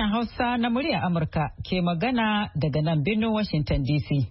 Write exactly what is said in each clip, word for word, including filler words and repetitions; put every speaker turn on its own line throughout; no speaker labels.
sashen Hausa na muryar Amurka ke magana daga nan birnin Washington D C.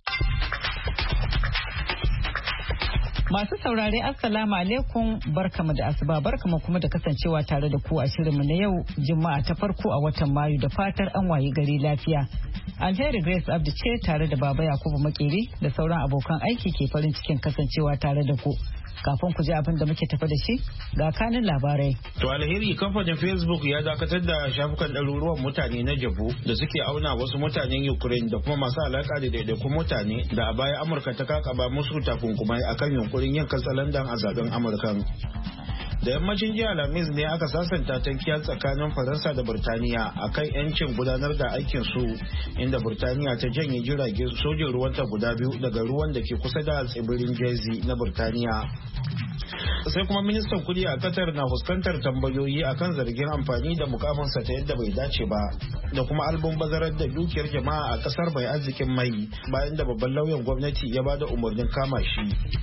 Masu saurare Assalamu alaikum, barkamu da asuba, barkamu kuma da kasancewa tare da ku a shirinmu na yau Juma'a ta farko a watan Mayu, da fatar an wayi gari lafiya. Alheri Grace Abdi ce tare da Baba Yakubu Makeri da sauran abokan aiki ke farin cikin kasancewa tare da ku. Kafin ku ji abin da muke tafa da shi ga kanin labarai.
To Alheri, kamfanin Facebook ya dakatar da shafukan ɗaruruwan mutane na jabu da suke auna wasu mutanen Ukraine da kuma masu alaka da daidaikun mutane da a baya Amurka ta kakaba musu takunkumai akan yunkurin yin katsalandan a zaben Amurkan. Da yammacin jiya Alhamis ne aka sasanta tankiya tsakanin Faransa da Burtaniya akan yancin gudanar da aikin su, inda Burtaniya ta janye jirage sojin ruwanta guda biyu daga ruwan da ke kusa da tsibirin Jersey na Burtaniya. Sai kuma ministan kudi a Qatar na fuskantar tambayoyi akan zargin amfani da mukamansa ta yadda bai dace ba, da kuma albun bazarar da dukiyar jama'a a kasar mai arzikin mai bayan da babban lauyan gwamnati ya bada umarnin kama shi.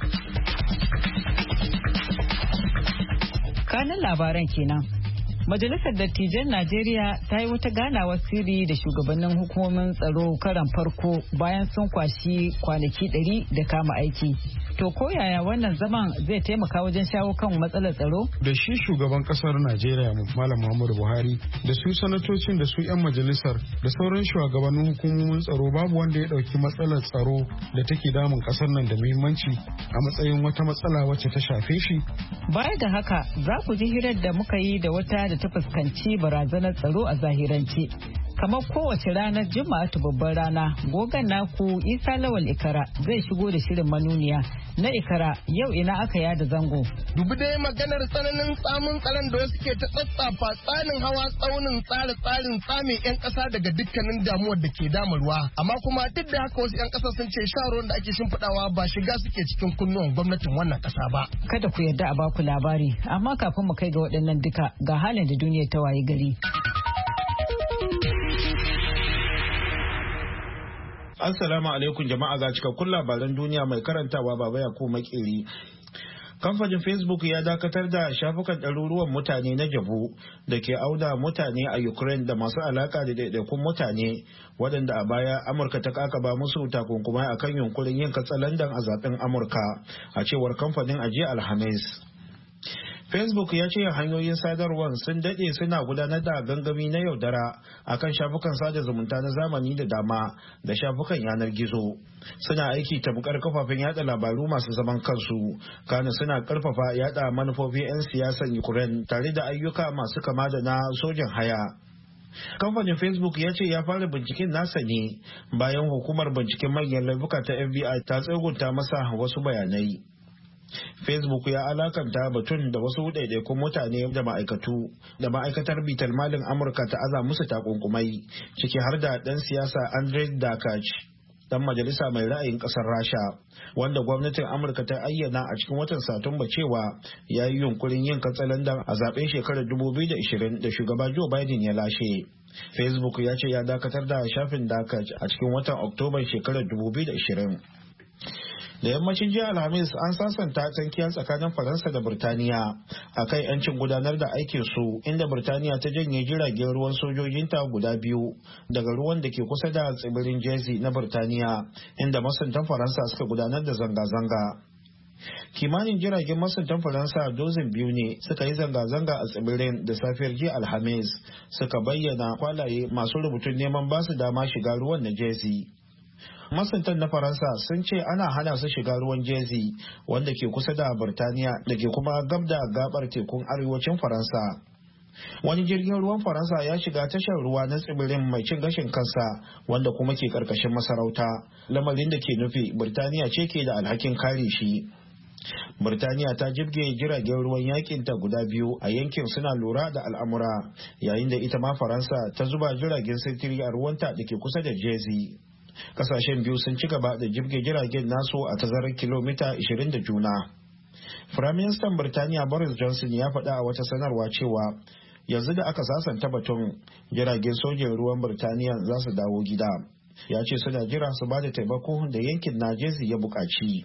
Kanin labaran kenan. Majalisar Dattijan Najeriya ta yi wata ganawar sirri da shugabannin hukumomin tsaro karan farko bayan sun kwashi kwanaki ɗari da kama aiki. To ko yaya wannan zaman zai taimaka wajen shawo kan matsalar tsaro?
Da shi shugaban kasar Najeriya Malam Muhammadu Buhari da su sanatocin da su 'yan majalisar da sauran shugabannin hukumomin tsaro babu wanda ya ɗauki matsalar tsaro da take damun kasar nan da muhimmanci a matsayin wata matsala wacce ta shafe shi.
Baya ga haka za ku ji hirar da muka yi da wata da ta fuskanci barazanar tsaro a zahirance. Kamar kowace ranar Juma'a ta babbar rana, gogan naku Isa Lawal Ikara zai shigo da shirin manuniya na Ikara yau ina aka yada zango.
Dubi dai maganar tsananin tsamin tsaron da wasu ke ta tsatsafa tsanin hawa tsaunin tsare tsarin tsamin 'yan ƙasa daga dukkanin damuwar da ke damarwa. Amma kuma duk da haka wasu 'yan ƙasa sun ce shawarwarin da ake shimfiɗawa ba shiga suke cikin kunnuwan gwamnatin wannan ƙasa ba.
Kada ku yarda a baku labari, amma kafin mu kai ga waɗannan duka ga halin da duniyar ta waye gari.
Assalamu alaikum jama'a, ga cikakkun labaran duniya mai karantawa Baba Yakubu Makeri. Kamfanin Facebook ya dakatar da shafukan ɗaruruwan mutane na jabu da ke auna mutane a Ukraine da masu alaka da daidaikun mutane waɗanda a baya Amurka ta kakaba musu takunkumai akan yunkurin yin katsalandan a zaben Amurka, a cewar kamfanin a jiya Alhamis. Facebook ya ce hanyoyin sadarwar sun daɗe suna gudanar da gangami na yaudara akan shafukan sada zumunta na zamani da dama da shafukan yanar gizo. Suna aiki tamkar kafafen yada labaru masu zaman kansu, kana suna karfafa yada manufofin 'yan siyasan Ukraine tare da ayyuka masu kama da na sojan haya. Kamfanin Facebook ya ce ya fara binciken nasa ne bayan hukumar binciken manyan laifuka ta F B I ta tsegunta masa wasu bayanai. Facebook ya alakanta batun da wasu ɗaiɗaikun mutane da ma'aikatu da ma'aikatar bitar malin Amurka ta aza musu takunkumai, ciki har da ɗan siyasa Andrei Dakach, ɗan majalisa mai ra'ayin ƙasar Rasha, wanda gwamnatin Amurka ta ayyana a cikin watan Satumba cewa ya yi yunkurin yin katsalandan a zaben shekarar dubu biyu da ashirin da shugaba Joe Biden ya lashe. Facebook ya ce ya dakatar da shafin Dakach a cikin watan Oktoban shekarar dubu biyu da ashirin. Da yammacin jiya Alhamis an sasanta tankiya tsakanin Faransa da Burtaniya a kan 'yancin gudanar da aikin su, inda Burtaniya ta janye jiragen ruwan sojojinta guda biyu daga ruwan da ke kusa da tsibirin Jersey na Burtaniya, inda masuntan Faransa suka gudanar da zanga-zanga. Kimanin jiragen masuntan Faransa dozin biyu ne suka yi zanga-zanga a tsibirin da safiyar jiya Alhamis, suka bayyana kwalaye masu rubutun neman basu dama shiga ruwan na Jersey. Masuntan na Faransa sun ce ana hana su shiga ruwan Jersey wanda ke kusa da Burtaniya da ke kuma gab da gabar tekun arewacin Faransa. Wani jirgin ruwan Faransa ya shiga tashar ruwa na tsibirin mai cin gashin kansa wanda kuma ke karkashin masarauta, lamarin da ke nufi Burtaniya ce ke da alhakin kare shi. Burtaniya ta jibge jiragen ruwan yakinta guda biyu a yankin suna lura da al'amura, yayin da ita ma Faransa ta zuba jiragen sintiri a ruwanta da ke kusa da Jersey. Kasashen biyu sun ci gaba da jibge jiragen nasu a tazarar kilomita ashirin da juna. Firaministan Birtaniya Boris Johnson ya faɗa a wata sanarwa cewa yanzu da aka sasanta batun, jiragen sojin ruwan Birtaniya za su dawo gida. Ya ce suna jira su ba da taimako da yankin na Jersey ya buƙaci.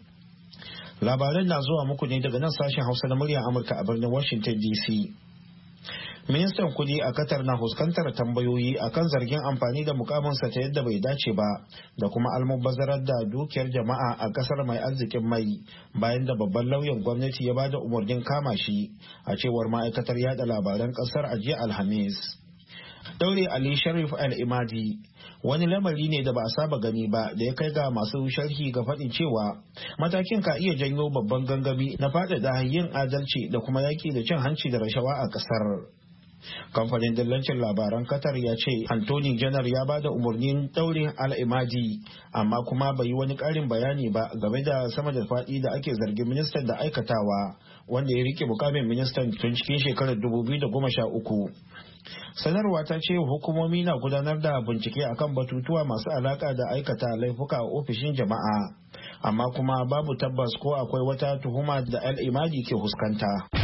Labaran na zuwa muku ne daga nan sashen Hausa na muryar Amurka a birnin Washington D C. Ministan kudi a Qatar na fuskantar tambayoyi akan zargin amfani da mukaminsa ta yadda bai dace ba da kuma almubazzarar da dukiyar jama'a a kasar mai arzikin mai bayan da babban lauyan gwamnati ya bada umarnin kama shi a cewar ma'aikatar yada labaran kasar a jiya Alhamis. Daure Ali Sharif Al-Imadi wani lamari ne da ba a saba gani ba da ya kai ga masu sharhi ga faɗin cewa matakin ka iya janyo babban gangami na faɗaɗa yin adalci da kuma yaƙi da cin hanci da rashawa a ƙasar. Kamfanin dillancin labaran Qatar ya ce Anthony Janar ya ba da umarnin daurin Al-Imadi amma kuma bai yi wani ƙarin bayani ba game da sama da faɗi da ake zargin ministan da aikatawa wanda ya rike mukamin ministan tun cikin shekarar dubu biyu da goma sha uku. Sanarwa ta ce hukumomi na gudanar da bincike akan batutuwa masu alaka da aikata laifuka a ofishin jama'a amma kuma babu tabbas ko akwai wata tuhuma da Al-Imadi ke fuskanta.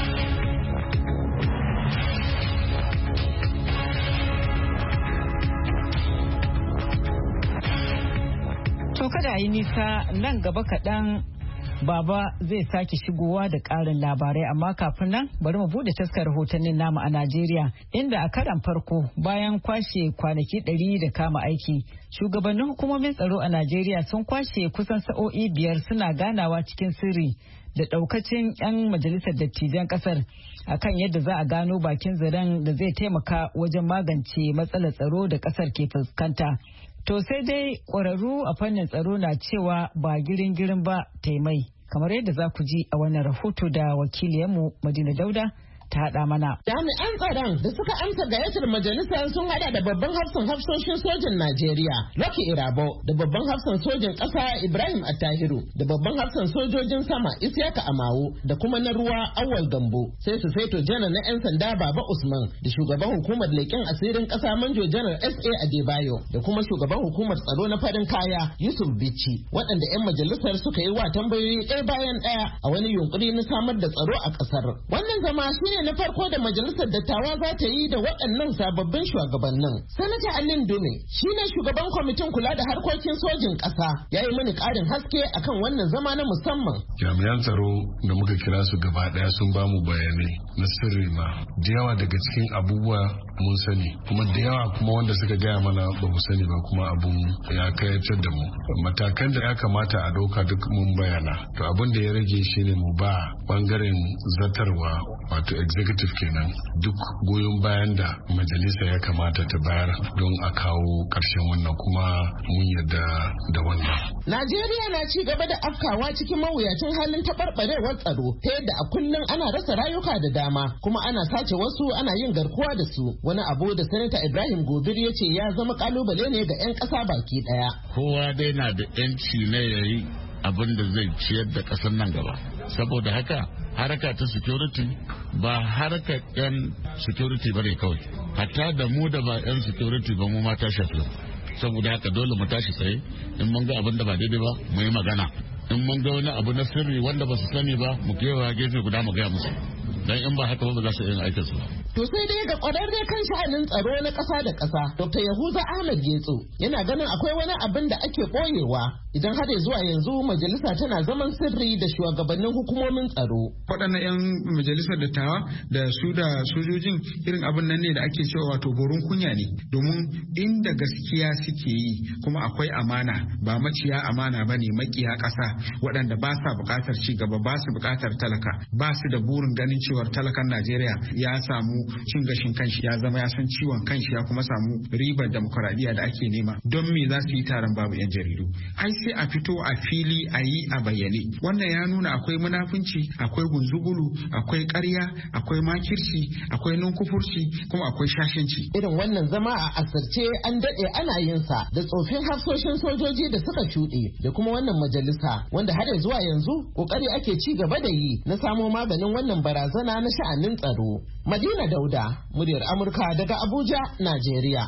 To kada yi nisa nan gaba kaɗan Baba zai sake shigowa da ƙarin labarai amma kafin nan bari mu bude taskar rahotannin namu a Najeriya inda a karan farko bayan kwashe kwanaki ɗari da kama aiki shugabannin hukumomin tsaro a Najeriya sun kwashe kusan sa'o'i biyar suna ganawa cikin sirri da ɗaukacin 'yan majalisar dattijan ƙasar akan yadda za a gano bakin zaren da zai taimaka wajen magance matsalar tsaro da ƙasar ke fuskanta. To sai dai ƙwararru a fannin tsaro na cewa ba girin-girin ba taimai kamar yadda za ku ji a wannan rahoto da wakiliyarmu Madina Dauda ta haɗa mana.
Jami'an tsaron da suka amsa gayyatar majalisar sun hada da babban hafsan hafsoshin sojin Najeriya Lucky Irabo da babban hafsan sojin ƙasa Ibrahim Attahiru da babban hafsan sojojin sama Isiyaka Amawu da kuma na ruwa Awal Gambo sai su saito janar na 'yan sanda Baba Usman da shugaban hukumar leƙen asirin ƙasa Manjo Janar S A Adebayo da kuma shugaban hukumar tsaro na farin kaya Yusuf Bichi waɗanda 'yan majalisar suka yi wa tambayoyi ɗaya bayan ɗaya a wani yunkuri na samar da tsaro a ƙasar. Wannan zama shi ne na farko da majalisar dattawa za ta yi da waɗannan sababbin shugabannin. Sanata Alin Dume shi ne shugaban kwamitin kula da harkokin sojin ƙasa ya yi mini ƙarin haske akan wannan zama na musamman.
Jami'an tsaro da muka kira su gaba ɗaya sun ba mu bayanai na sirri ma da yawa daga cikin abubuwa mun sani kuma da yawa kuma wanda suka gaya mana ba mu sani ba kuma abun ya kayatar da mu. Matakan da ya kamata a ɗauka duk mun bayana. To abin da ya rage shi ne mu ba bangaren zartarwa wato executive kenan duk goyon bayan da majalisa ya kamata ta bayar don a kawo ƙarshen wannan kuma mun yarda da wannan.
Najeriya na ci gaba da afkawa cikin mawuyacin halin taɓarɓarewar tsaro ta yadda a kullum ana rasa rayuka da dama kuma ana sace wasu ana yin garkuwa da su wani abu da sanata Ibrahim Gobir ya ce ya zama kalubale ne ga 'yan ƙasa baki ɗaya.
Kowa dai na da 'yanci na yayi abin da zai ciyar da ƙasar nan gaba saboda haka haraka ta security ba harkar yan security bane kawai hatta da mu da ba yan security ba mu ma ta shafi saboda haka dole mu tashi tsaye in mun ga abin da ba daidai ba mu yi magana in mun ga wani abu na sirri wanda ba su sani ba mu kewa gefe guda mu gaya musu dan in ba haka ba ba za su yi aikin su ba.
To sai dai ga kwararre kan sha'anin tsaro na ƙasa da ƙasa Doctor Yahuza Ahmed Getso yana ganin akwai wani abin da ake ɓoyewa idan har zuwa yanzu majalisa tana zaman sirri da shugabannin hukumomin tsaro.
Waɗannan 'yan majalisar dattawa da su da sojojin irin abin nan ne da ake cewa wato borin kunya ne domin inda gaskiya suke yi kuma akwai amana ba maciya amana ba ne makiya ƙasa waɗanda ba sa buƙatar ci gaba ba su buƙatar talaka ba su da burin ganin cewar talakan Najeriya ya samu cin gashin kanshi ya zama ya san ciwon kanshi ya kuma samu ribar demokuraɗiyya da ake nema don me za su yi taron babu 'yan jaridu ai sai a fito a fili a yi a bayyane wannan ya nuna akwai munafunci akwai gunzugulu akwai ƙarya akwai makirci akwai nunkufurci kuma akwai shashanci.
Irin wannan zama a asirce an daɗe ana yin sa da tsofin hafsoshin sojoji da suka shuɗe da kuma wannan majalisa wanda har zuwa yanzu ƙoƙari ake ci gaba da yi na samo maganin wannan barazana na sha'anin tsaro. Madina Dauda, muryar Amurka daga Abuja, Najeriya.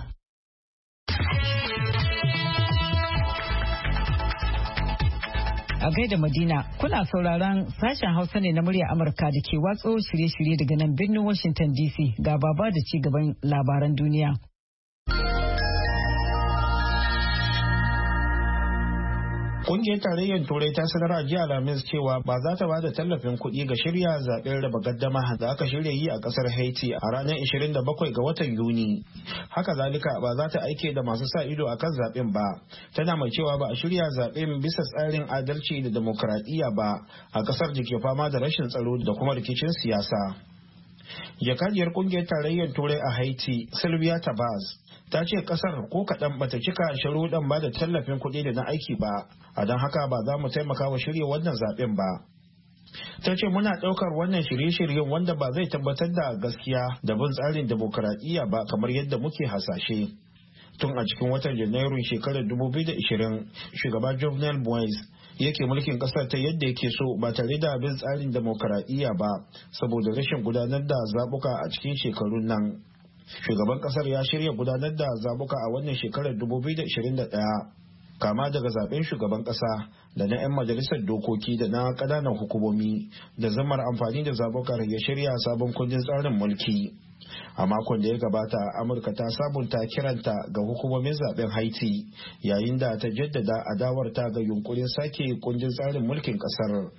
A gaida Madina, kuna sauraron sashen Hausa ne na muryar Amurka da ke watso shirye-shirye daga nan birnin Washington D C ga baba da ci gaban labaran duniya.
Kungiyar tarayyar Turai ta sanar a jiya Alhamis cewa ba za ta bada tallafin kuɗi ga shirya zaɓen raba gaddama da aka shirya yi a ƙasar Haiti a ranar ishirin da bakwai ga watan Yuni. Haka zalika ba za ta aike da masu sa ido akan zaɓen ba. Tana mai cewa ba a shirya zaɓen bisa tsarin adalci da demokradiyya ba a ƙasar da ke fama da rashin tsaro da kuma rikicin siyasa. Jakadiyar kungiyar tarayyar Turai a Haiti, Sylvia Tabaz, ta ce kasar ko kaɗan bata cika sharuɗan ba da tallafin kuɗi da na aiki ba, a don haka ba za mu taimaka wa shirya wannan zaɓen ba. Ta ce muna ɗaukar wannan shirye-shiryen wanda ba zai tabbatar da gaskiya da bin tsarin demokuraɗiyya ba kamar yadda muke hasashe. Tun a cikin watan Janairun shekarar dubu biyu da ashirin, shugaba Jovenel Moise yake mulkin kasar ta yadda yake so ba tare da bin tsarin demokuraɗiyya ba saboda rashin gudanar da zaɓuka a cikin shekarun nan. Shugaban kasar ya shirya gudanar da zabuka a wannan shekarar dubu biyu da ashirin da ɗaya, kama daga zaben shugaban kasa da na 'yan majalisar dokoki da na ƙananan hukumomi da zamar amfani da zabukar ya shirya sabon kundin tsarin mulki. A makon da ya gabata, Amurka ta sabunta kiranta ga hukumomin zaben Haiti yayin da ta jaddada adawarta ga yunkurin sake kundin tsarin mulkin kasar.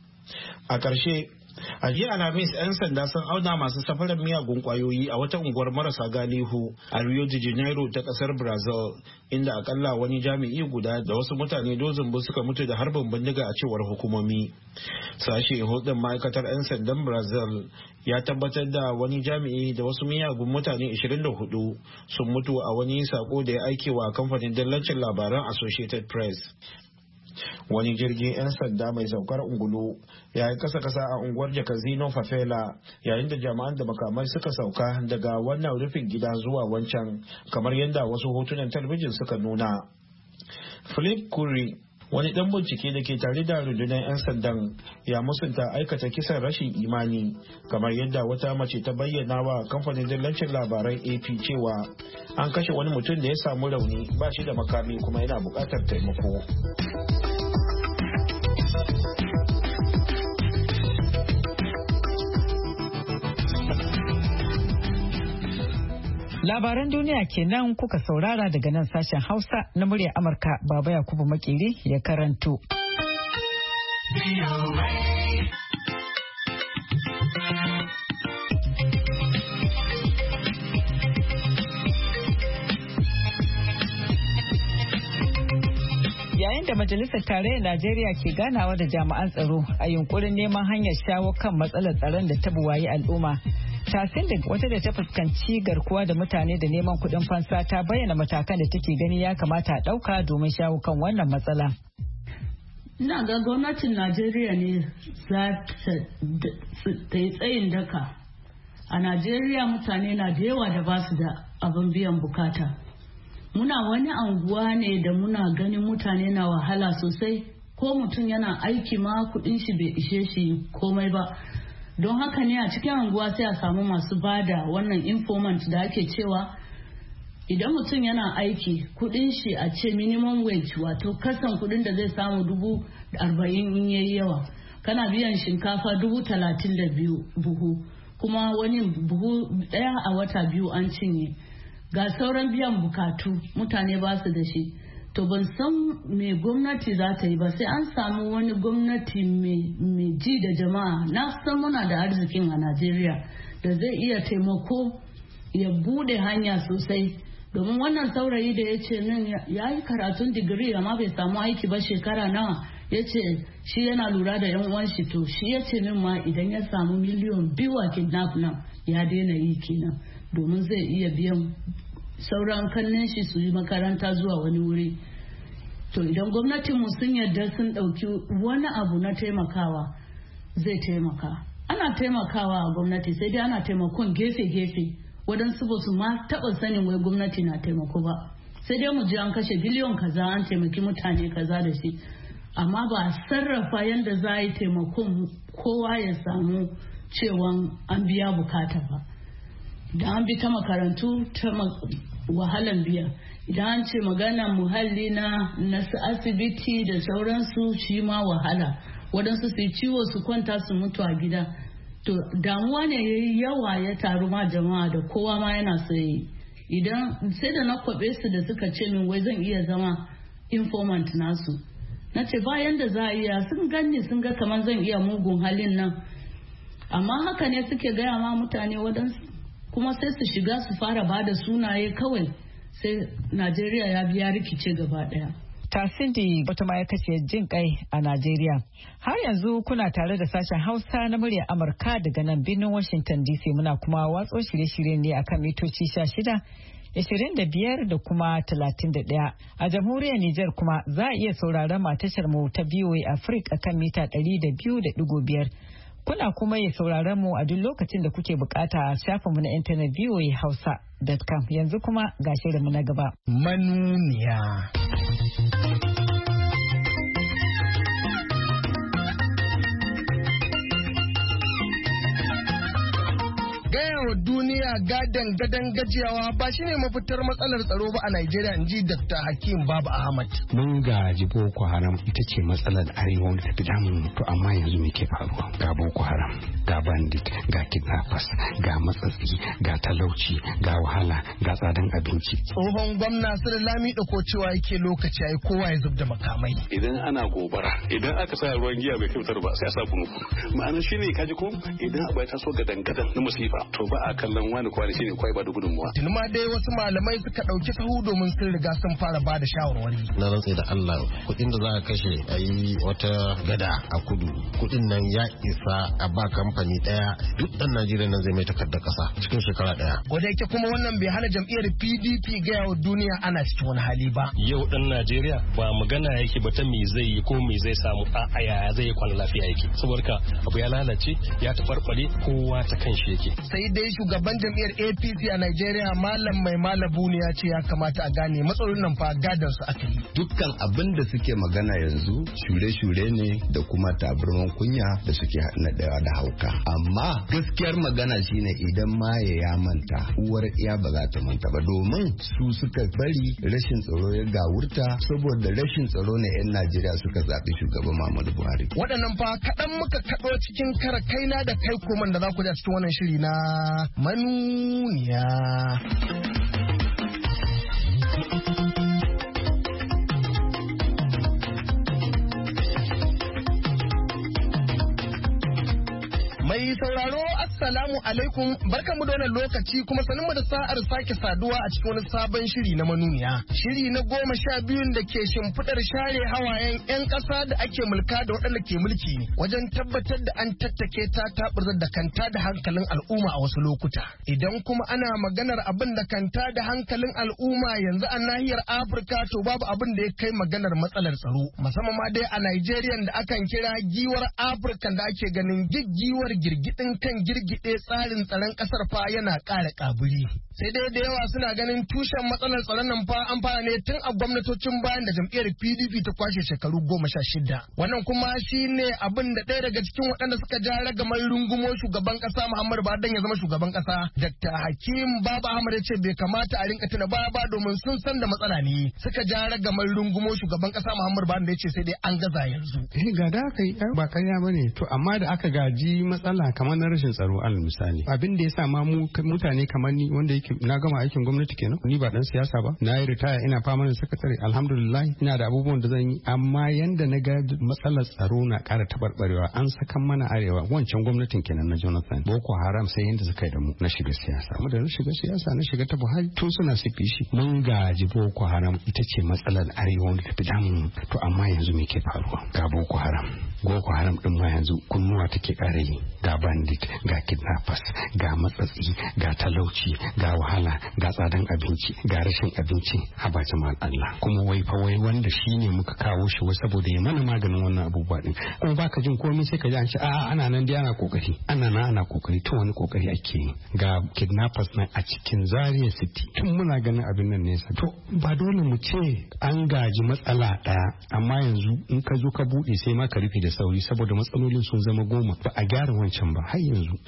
A ƙarshe, a jiya Alhamis 'yan sanda sun auna masu safarar miyagun kwayoyi a wata unguwar marasa galihu a Rio de Janeiro ta kasar Brazil, inda akalla wani jami'i guda da wasu mutane dozin bu suka mutu da harbin bindiga a cewar hukumomi. Sashe hudun ma'aikatar 'yan sandan Brazil ya tabbatar da wani jami'i da wasu miyagun mutane ashirin da hudu sun mutu a wani sako da ya aikewa kamfanin dillancin labaran Associated Press. Wani jirgin 'yan sanda mai saukar ungulu ya yi kasa-kasa a unguwar Jakazino Favela yayin da jama'an da makamai suka sauka daga wannan rufin gida zuwa wancan, kamar yadda wasu hotunan talabijin suka nuna. Philip Curry, wani dan bincike da ke tare da rundunar 'yan sandan, ya musunta aikata kisan rashin imani, kamar yadda wata mace ta bayyana wa kamfanin dillancin labaran A P cewa an kashe wani mutum da ya samu rauni, ba shi da makami kuma yana buƙatar taimako.
Labaran duniya kenan kuka saurara daga nan sashen Hausa na muryar Amurka. Baba Yakubu Makeri ya karanto. Yayin da Majalisar Tarayyar Najeriya ke ganawa da jami'an tsaro a yunkurin neman hanyar shawo kan matsalar tsaron da ta buwayi al'umma. Tasin da wata da ta fuskanci garkuwa da mutane da neman kuɗin fansa ta bayyana matakan da take gani ya kamata a ɗauka domin shawo kan wannan matsala.
Ina ga gwamnatin Najeriya ne za ta yi tsayin daka. A Najeriya mutane na da yawa da ba su da abin biyan bukata. Muna wani anguwa ne da muna ganin mutane na wahala sosai, ko mutum yana aiki ma kuɗin shi bai ishe shi komai ba. Don haka ne a cikin anguwa sai a samu masu bada wannan informant da ake cewa idan mutum yana aiki kudin shi a ce minimum wage, wato kasan kudin da zai samu dubu arba'in in yayi yawa, kana biyan shinkafa dubu talatin da biyu buhu, kuma wani buhu daya a wata biyu an cinye, ga sauran biyan bukatu mutane ba su da shi. To ban san me gwamnati za ta yi ba, sai an samu wani gwamnati mai ji da jama'a. Na san muna da arzikin a Najeriya da zai iya taimako ya bude hanya sosai, domin wannan saurayi da ya ce min ya yi karatun digiri amma bai samu aiki ba shekara nawa, ya ce shi yana lura da yan uwan shi, to shi ya ce min ma idan ya samu miliyon biyu a kidnap nan ya daina yi kenan, domin zai iya biyan sauran kallon shi su yi makaranta zuwa wani wuri. To idan gwamnatinmu sun yarda sun ɗauki wani abu na taimakawa zai taimaka. Ana taimakawa a gwamnati, sai dai ana taimakon gefe-gefe, waɗansu ba su ma taɓa sanin wai gwamnati na taimako ba. Sai dai mu ji an kashe biliyon kaza an taimaki mutane kaza da shi, amma ba a sarrafa yadda za a yi taimakon kowa ya samu cewa an biya bukata ba. Da an bi ta makarantu ta wahalan biya, idan an ce magana muhalli na nasu asibiti da sauransu shi ma wahala, waɗansu su yi ciwo su kwanta su mutu a gida. To damuwa ne ya yi yawa ya taru ma jama'a da kowa ma yana so yi. Idan sai da na kwaɓe su da suka ce min wai zan iya zama informant nasu, na ce bayan da za a iya sun ganni sun ga kamar zan iya mugun halin nan amma haka ne suke gaya ma mutane waɗansu kuma sai su shiga su fara ba da sunaye kawai sai Najeriya ya biya rikice gaba ɗaya.
Tasindi wata ma'aikaciyar jin kai a Najeriya. Har yanzu kuna tare da sashen Hausa na muryar Amurka daga nan birnin Washington D C, muna kuma watso shirye-shirye ne akan mitoci sha shida, ashirin da biyar da kuma talatin da ɗaya. A jamhuriyar Nijar kuma za a iya sauraron matashar mu ta B O A Africa akan mita ɗari da biyu da ɗigo biyar. Kuna kuma ya sauraron mu a duk lokacin da kuke bukata a shafinmu na intanet v o a hausa dot com. Yanzu kuma ga shirinmu na gaba.
Manuniya. Gaya wa duniya gadan gadan gajiyawa ba shine mafitar matsalar tsaro ba a Najeriya, inji Doctor Hakim Baba Ahmad.
Mun gaji Boko Haram ita ce matsalar arewa da tafi damun to amma yanzu me ke faruwa? Ga Boko Haram, ga bandit, ga kidnappers, ga matsatsi, ga talauci, ga wahala, ga tsadan abinci.
Tsohon gwamna Sule Lamido ko cewa yake lokaci ai kowa ya zub da makamai.
Idan ana gobara, idan aka sa ruwan giya bai kyautar ba sai a sa kunu. Ma'ana shine kaji ko idan abai ta so gadan gadan na musifa to ba a kallon wani kwani shine kwai ba da gudunmuwa.
Tun ma dai wasu malamai suka dauki sahu domin sun riga sun fara ba da shawarwari.
Na rantse da Allah kudin da za a kashe a yi wata gada a kudu kudin nan ya isa a ba kamfani daya duk dan Najeriya nan zai mai takardar kasa cikin shekara daya.
Wanda yake kuma wannan bai hana jam'iyyar P D P ga yawo duniya ana cikin wani hali ba.
Yau dan Najeriya ba magana yake ba ta me zai yi ko me zai samu a yaya zai yi kwana lafiya yake. Saboda abu ya lalace ya tafarbare kowa ta kan shi yake.
Sai dai shugaban jam'iyyar A P C a Najeriya Malam Mai Malabu ne ya ce ya kamata a gane matsalolin nan fa gadan su aka yi.
Dukkan abin da suke magana yanzu shure-shure ne da kuma taburman kunya da suke naɗewa da hauka. Amma gaskiyar magana shine idan maye ya manta uwar iya ba za ta manta ba domin su suka bari rashin tsaro ya gawurta saboda rashin tsaro ne 'yan Najeriya suka zaɓi shugaban Muhammadu Buhari.
Waɗannan fa kaɗan muka kaɗo cikin kara kaina da kai koman da za ku ji a cikin wannan shiri na manuniya. Mai sauraro assalamu alaikum barkamu da wannan lokaci kuma sanin mu da sa'ar sake saduwa a cikin wani sabon shiri na manuniya. Shiri na goma sha biyun da ke shimfiɗar share hawayen 'yan ƙasa da ake mulka da waɗanda ke mulki wajen tabbatar da an tattake ta taɓurzar da kanta da hankalin al'umma a wasu lokuta. Idan kuma ana maganar abin da kanta da hankalin al'umma yanzu a nahiyar Afirka to babu abin da ya kai maganar matsalar tsaro. Musamman ma dai a Najeriya da akan kira giwar Afirka da ake ganin giggiwar girgidin kan girgide tsarin tsaron kasar fa yana ƙara ƙaburi. Sai dai da yawa suna ganin tushen matsalar tsaron nan fa an fara ne tun a gwamnatocin bayan da jam'iyyar P D P ta kwashe shekaru goma sha shida. Wannan kuma shi ne abin da ɗaya daga cikin waɗanda suka ja ragamar rungumo shugaban ƙasa Muhammadu Buhari dan ya zama shugaban ƙasa. Doctor Hakim Baba Ahmad ya ce bai kamata a rinka tuna baya ba domin sun san da matsala ne. Suka ja ragamar rungumo shugaban ƙasa Muhammadu Buhari da ya ce sai dai an gaza yanzu.
Eh ga da aka yi ba karya bane to amma da aka gaji matsala kamar na rashin tsaro alal misali. Abin da ya sa ma mu mutane kamar ni wanda na gama aikin gwamnati kenan ni ba dan siyasa ba na yi ritaya ina fama da sakatare alhamdulillah ina da abubuwan da zan yi amma yanda na ga matsalar tsaro na ƙara tabarbarewa an sakan mana arewa wancan gwamnatin kenan na Jonathan Boko Haram sai yanda suka yi da mu na shiga siyasa mu da na shiga siyasa na shiga ta Buhari tun suna sifi shi mun gaji Boko Haram ita ce matsalar arewa da tafi damu to amma yanzu me ke faruwa ga Boko Haram Boko Haram din ma yanzu kunnuwa take ƙara yi ga bandit ga kidnappers ga matsatsi ga talauci ga wahala ga tsadan abinci ga rashin abinci a bacin Allah kuma wai fa wai wanda shine muka kawo shi wai saboda ya mana maganin wannan abubuwa din kuma baka jin komai sai ka ji an ce a'a ana nan dai ana kokari ana nan ana kokari to wani kokari ake yi ga kidnappers nan a cikin Zaria City tun muna ganin abin nan nesa to ba dole mu ce an gaji matsala daya amma yanzu in ka zo ka bude sai ma ka rufe da sauri saboda matsalolin sun zama goma ba a gyara wancan ba har yanzu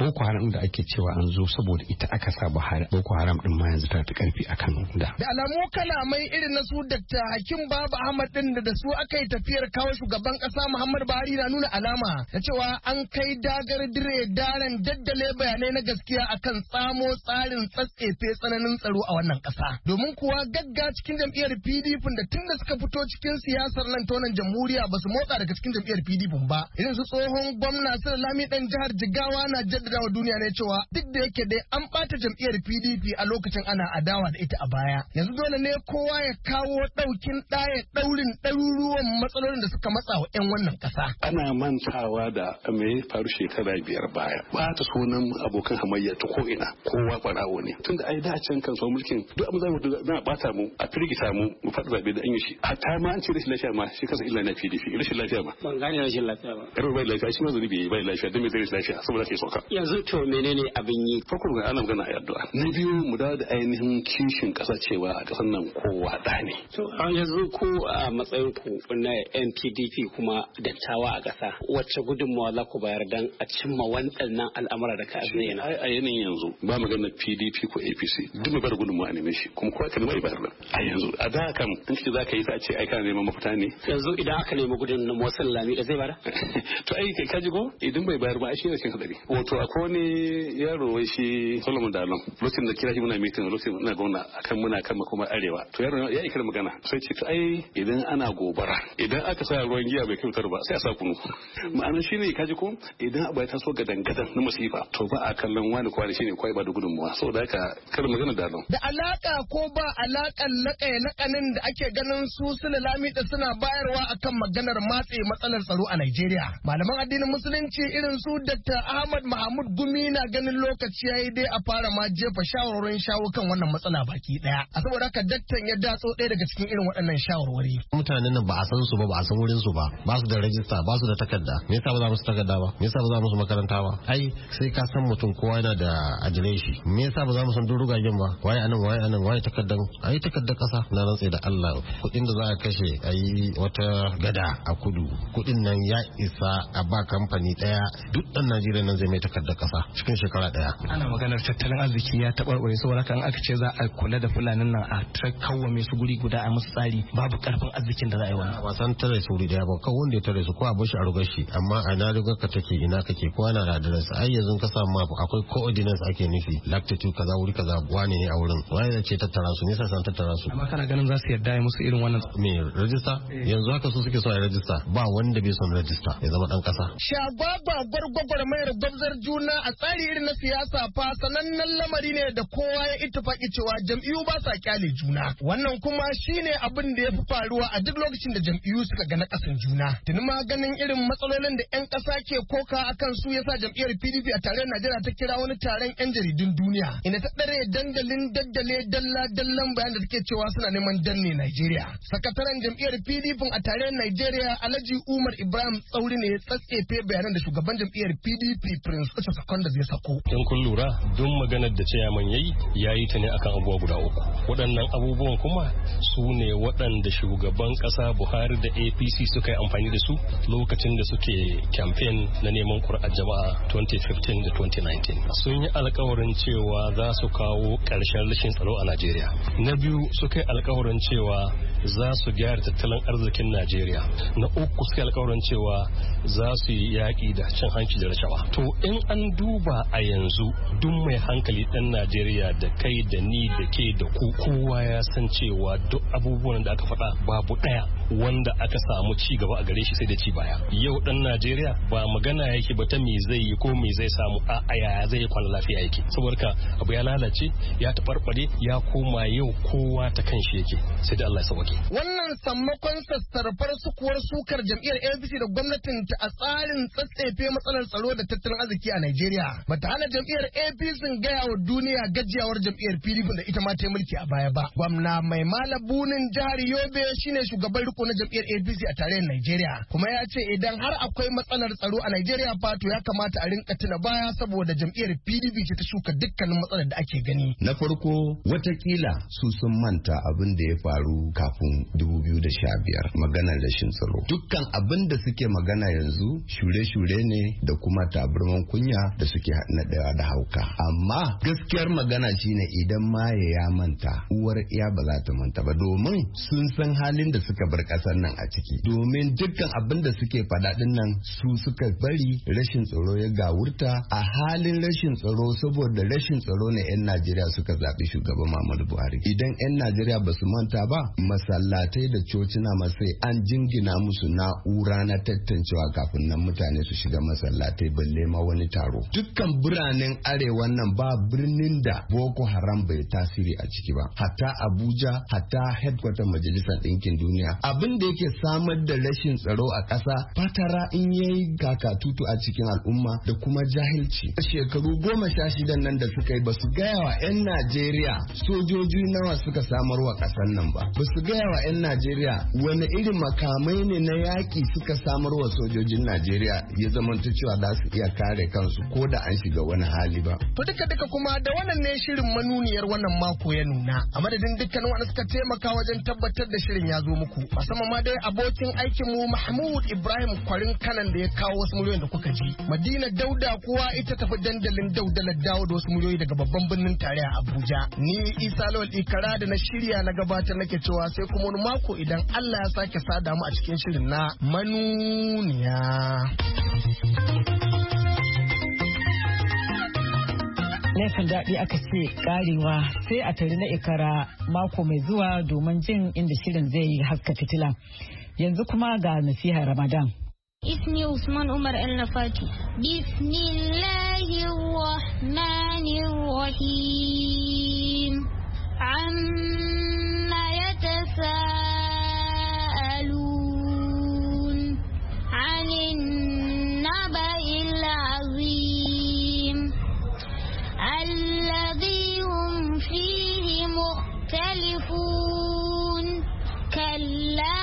Boko Haram da ake cewa an zo saboda ita aka sa Buhari Boko Haram din ma yanzu ta fi karfi akan da.
Da alamu kalamai irin na su Dakta Hakim Baba Ahmad din da su aka yi tafiyar kawo shugaban kasa Muhammadu Buhari na nuna alama da cewa an kai dagar dire daren daddale bayanai na gaskiya akan tsamo tsarin tsatsefe tsananin tsaro a wannan kasa. Domin kuwa gagga cikin jam'iyyar P D P da tun da suka fito cikin siyasar nan tonan jamhuriya ba su motsa daga cikin jam'iyyar P D P ba. Irin su tsohon gwamna Sir Lami dan jihar Jigawa na jaddadawa duniya ne cewa duk da yake dai an bata jam'iyyar P D P a lokacin ana adawa da ita a baya. Yanzu dole ne kowa ya kawo daukin ɗaya daurin ɗaruruwan matsalolin da suka matsa wa 'yan wannan ƙasa.
Ana mantawa da me faru shekara biyar baya. Ba ta sunan abokan hamayya ta ko ina kowa ɓarawo ne. Tunda ai da can kan so mulkin duk abin da za bata mu a firgita mu mu faɗi zabe da an yi shi. Hatta ma an ce rashin lafiya ma shi kansa illa na P D P rashin lafiya ma.
Ban gane rashin lafiya ba.
Yaro bai lafiya shi ma zunubi bai lafiya dan me zai rashin lafiya saboda ke soka.
Yanzu to menene abin yi?
Farko ga ana magana a addu'a. Na biyu mu dawo da ainihin kishin ƙasa cewa a ƙasar nan kowa da ne.
To yanzu ku a matsayin ku na N P D P kuma dattawa a ƙasa wacce gudunmawa za ku bayar dan a cimma waɗannan al'amura da ka azzana?
A yanayin yanzu ba magana P D P ko A P C duk mai bada gudunmawa ne shi kuma kowa kan mai bayar da. A yanzu a da kan in ce za ka yi ta ce ai kana neman mafita ne.
Yanzu idan aka nemi gudunmawa wasu lami da zai bada?
To ai kai kaji ko idan bai bayar ba ai shi ne cikin hadari. Wato akwai wani yaro wai shi Solomon Dalon lokacin da kira shi muna meeting lokacin ina gwamna akan muna kan kuma arewa to yaro ya yi kira magana sai ce to ai idan ana gobara idan aka sa ruwan giya bai kyautar ba sai a sa kunu ma'ana shine kaji ko idan abu ya taso gadan gadan na musifa to ba a kallon wani kwani shine kwai ba da gudunmuwa saboda haka kar magana da
da alaka ko ba alakan lakaye lakanin da ake ganin su sulalami da suna bayarwa akan maganar matse matsalar tsaro a Najeriya malaman addinin musulunci irin su Dakta Ahmad Mahmud Gumi na ganin lokaci yayi dai a fara ma jefa shawarwarin shawo kan wannan matsala baki daya a saboda haka daktan ya datso ɗaya daga cikin irin waɗannan shawarwari
mutanen nan ba a san su ba ba a san wurin su ba ba su da rajista ba su da takarda me yasa ba za mu su takarda ba me yasa ba za mu su makaranta ba ai sai ka san mutum kowa yana da adireshi me yasa ba za mu san durugagen ba waye anan waye anan waye takardan ai takardar kasa na rantsa da Allah kuɗin da za a kashe ai wata gada a kudu kuɗin nan ya isa a ba kamfani daya duk dan Najeriya nan zai mai takardar kasa cikin shekara daya
ana maganar tattalin arziki ya taɓarɓare saboda kan aka ce za a kula da fulanin nan a kawwame su guri guda a musu tsari babu karfin arzikin da za a yi wannan
wasan tare su wuri daya ba kawai wanda ya tare su ko a bashi a rugar shi amma a na rugar ka take ina kake ko ana da adres ai yanzu ka samu map akwai coordinates ake nufi latitude kaza wuri kaza wane ne a wurin waye ne ce tattara su ne san tattara su
amma kana ganin za su yarda ya musu irin wannan
me register yanzu haka su suke so a register ba wanda bai son register ya zama dan kasa
shagwagwa gwargwagwar mayar gwabzar juna a tsari irin na siyasa fa sanannen lamari ne da kowa ya ittifaki cewa jam'iyyu ba sa kyale juna wannan kuma shine abin da ya fi faruwa a duk lokacin da jam'iyyu suka ga na kasan juna tuni ma ganin irin matsalolin da yan kasa ke koka akan su yasa jam'iyyar P D P a tarayyar Najeriya ta kira wani taron yan jaridun duniya ina ta dare dandalin daddale dalla dallan bayan da take cewa suna neman danne Najeriya sakataren jam'iyyar P D P a tarayyar Najeriya Alhaji Umar Ibrahim Tsauri ne ya tsatsefe bayanan da shugaban jam'iyyar P D P Prince Uche Secondus ya sako
in kun lura duk maganar da chairman yayi yayi ta ne akan abubuwa guda uku waɗannan abubuwan kuma su ne waɗanda shugaban ƙasa Buhari da A P C suka yi amfani da su lokacin da suke campaign na neman ƙuri'ar jama'a twenty fifteen da twenty nineteen sun yi alkawarin cewa za su kawo ƙarshen rashin tsaro a Najeriya na biyu suka yi alkawarin cewa za su gyara tattalin arzikin Najeriya na uku suka yi alkawarin cewa za su yi yaƙi da cin hanci da rashawa to in an duba a yanzu duk mai hankali ɗan Najeriya da kai da ni da ke da ku kowa ya san cewa duk abubuwan da aka faɗa babu ɗaya wanda aka samu ci gaba a gare shi sai da ci baya yau ɗan Najeriya ba magana yake ba ta me zai yi ko me zai samu a yaya zai yi kwana lafiya yake saboda ka abu ya lalace ya taɓarɓare ya koma yau kowa ta kan shi yake sai da Allah ya sauke
wannan sammakon sassarfar sukuwar sukar jam'iyyar A P C da gwamnatin ta a tsarin tsatsefe matsalar tsaro da tattalin arziki a Najeriya bata hana jam'iyyar A P C gaya wa duniya gajiyawar jam'iyyar P D P da ita ma ta mulki a baya ba gwamna mai malabunin jihar Yobe shine shugaban farko na jam'iyyar A P C a tarayyar Najeriya kuma ya ce idan har akwai matsalar tsaro a Najeriya fa to ya kamata a rinka tuna baya saboda jam'iyyar P D P ce ta shuka dukkanin matsalar da ake gani.
Na farko watakila su sun manta abin da ya faru kafin dubu biyu da sha biyar maganar rashin tsaro. Dukkan abin da suke magana yanzu shure-shure ne da kuma taburman kunya da suke naɗewa da hauka. Amma gaskiyar magana shine idan maye ya manta uwar iya ba za ta manta ba domin sun san halin da suka bar ƙasar nan a ciki. Domin dukkan abin da suke faɗa ɗin nan su suka bari rashin tsaro ya gawurta. A halin rashin tsaro saboda rashin tsaro ne 'yan Najeriya suka zaɓi shugaban Muhammadu Buhari. Idan 'yan Najeriya ba su manta ba masallatai da cocina masai an jingina musu na'ura na tantancewa kafin nan mutane su shiga masallatai balle ma wani taro. Dukkan biranen arewa nan ba birnin da Boko Haram bai tasiri a ciki ba. Hatta Abuja, hatta headquarter Majalisar Ɗinkin Duniya. Abin da yake samar da rashin tsaro a ƙasa fatara in yayi kakatutu a cikin al'umma da kuma jahilci. Shekaru goma sha shidan nan da suka yi ba su gaya wa 'yan Najeriya sojoji nawa suka samar wa ƙasar nan ba. Ba su gaya wa 'yan Najeriya wani irin makamai ne na yaƙi suka samar wa sojojin Najeriya ya zamanta cewa za su iya kare kansu ko da an shiga wani hali ba.
To duka duka kuma da wannan ne shirin manuniyar wannan mako ya nuna. A madadin dukkanin wanda suka taimaka wajen tabbatar da shirin ya zo muku. Musamman ma dai abokin aikin mu Mahmud Ibrahim Kwarin Kanan da ya kawo wasu muryoyin da kuka ji. Madina Dauda kuwa ita tafi dandalin Daudalar dawo da wasu muryoyi daga babban birnin tarayya Abuja. Ni Isa Lawal Ikara da na shirya na gabatar nake cewa sai kuma wani mako idan Allah ya sake sada mu a cikin shirin na manuniya.
Laifin daɗi aka ce karewa sai a tare na Ikara mako mai zuwa domin jin inda shirin zai yi haska fitila. Yanzu kuma ga nasiha Ramadan.
اسمي عثمان عمر النفاتي. بسم الله الرحمن الرحيم. عما يتساءلون عن النبأ العظيم الذي هم فيه مختلفون كلا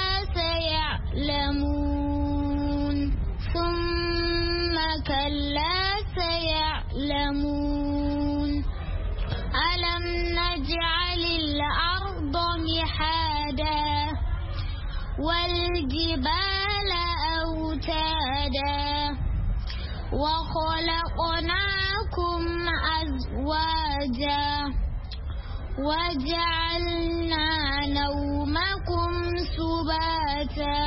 سيعلمون ثم كلا سيعلمون ألم نجعل الأرض مهادا والجبال أوتادا وخلقناكم أزواجا وجعلنا نومكم سباتا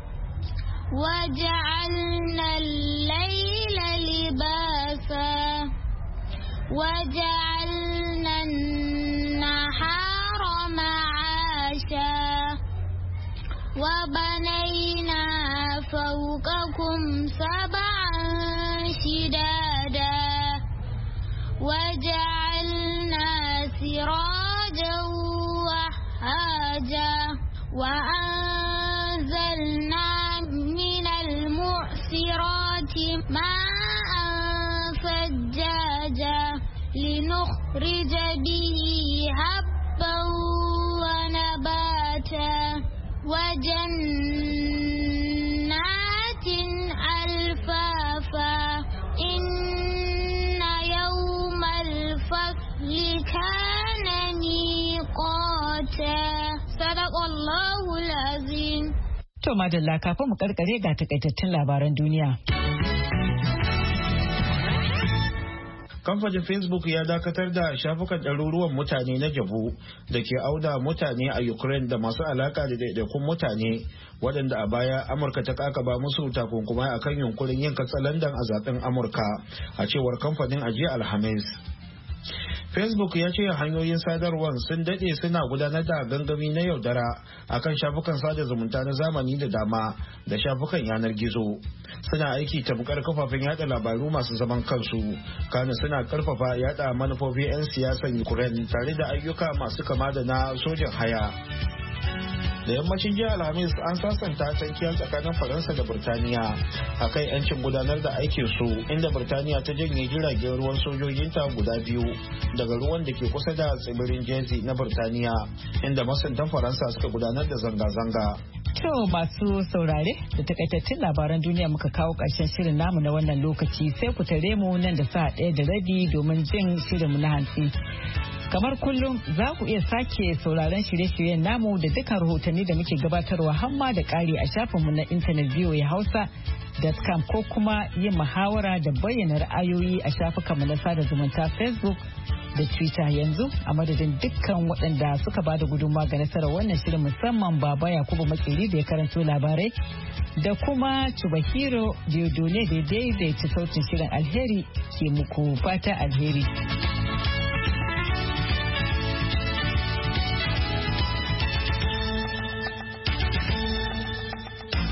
وجعلنا الليل لباسا وجعلنا النهار معاشا وبنينا فوقكم سبعا شدادا وجعلنا سراجا وهاجا وأنزلنا من المعصرات ماء ثجاجا لنخرج به حبا ونباتا وجنات ألفافا إن يوم الفصل كان ميقاتا صدق الله العظيم.
To madalla kafin mu karkare ga takaitattun labaran duniya.
Kamfanin Facebook ya dakatar da shafukan ɗaruruwan mutane na jabu da ke auda mutane a Ukraine da masu alaka da daidaikun mutane waɗanda a baya Amurka ta kakaba musu takunkumai akan yunkurin yin katsalandan a zaben Amurka a cewar kamfanin ajiya Alhamis. Facebook ya ce hanyoyin sadarwar sun dade suna gudanar da gangami na yaudara akan shafukan sada zumunta na zamani da dama da shafukan yanar gizo. Suna aiki tamkar kafafen yada labaru masu zaman kansu, kana suna karfafa yada manufofin 'yan siyasan Ukraine tare da ayyuka masu kama da na sojan haya. Da yammacin jiya Alhamis an sasanta tankiyar tsakanin Faransa da Birtaniya a kan 'yancin gudanar da aikin su, inda Birtaniya ta janye jiragen ruwan sojojinta guda biyu daga ruwan da ke kusa da tsibirin Jersey na Birtaniya, inda masuntan Faransa suka gudanar da zanga-zanga.
To masu saurare da takaitattun labaran duniya muka kawo ƙarshen shirin namu na wannan lokaci sai ku tare mu nan da sa'a ɗaya da rabi domin jin shirinmu na hantsi. Kamar kullum za ku iya sake sauraron shirye-shiryen namu da dukkan rahotanni da muke gabatarwa hamma da ƙari a shafinmu na intanet V O A Hausa dot com ko kuma yin muhawara da bayyana ra'ayoyi a shafukanmu na sada zumunta Facebook da Twitter. Yanzu a madadin dukkan waɗanda suka ba da gudunmawa ga nasarar wannan shirin, musamman Baba Yakubu Makeri da ya karanto labarai da kuma Chubahiro Diodone da daidaita sautin shirin. Alheri ke muku fata alheri.